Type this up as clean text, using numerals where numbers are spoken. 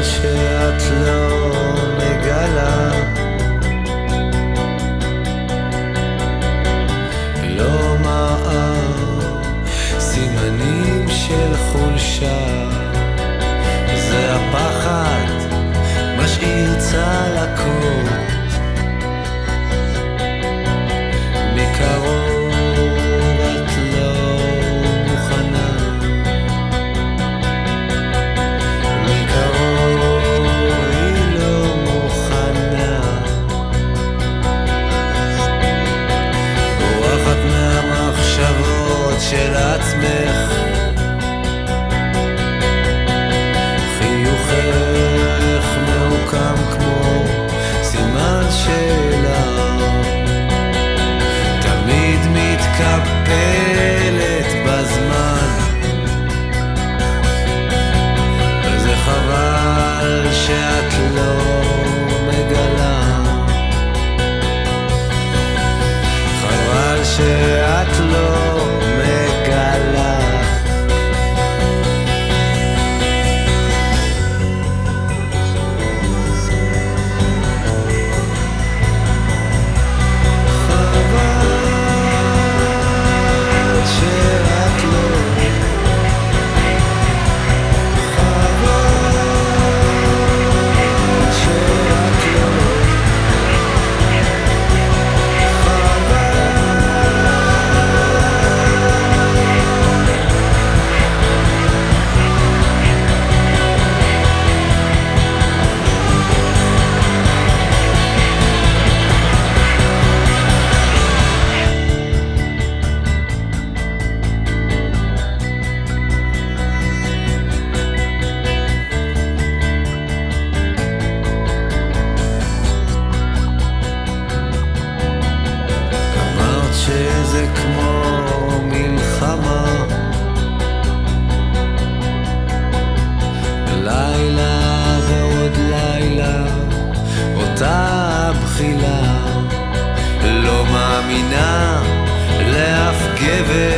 שאת לא מגלה, לא מאר סימנים של חולשה, זה הפחד משאיר צלקות, מקרוב את לא מוכנה, מקרוב היא לא מוכנה, בורחת מהמחשבות של עצמך, חיוכך מעוקם כמו סימן שאלה, תמיד מתקפלת בזמן, וזה חבל שאת לא מגלה, חבל שאת לא מגלה. שזה כמו מלחמה, לילה ועוד לילה אותה בחילה, לא מאמינה לאף גבר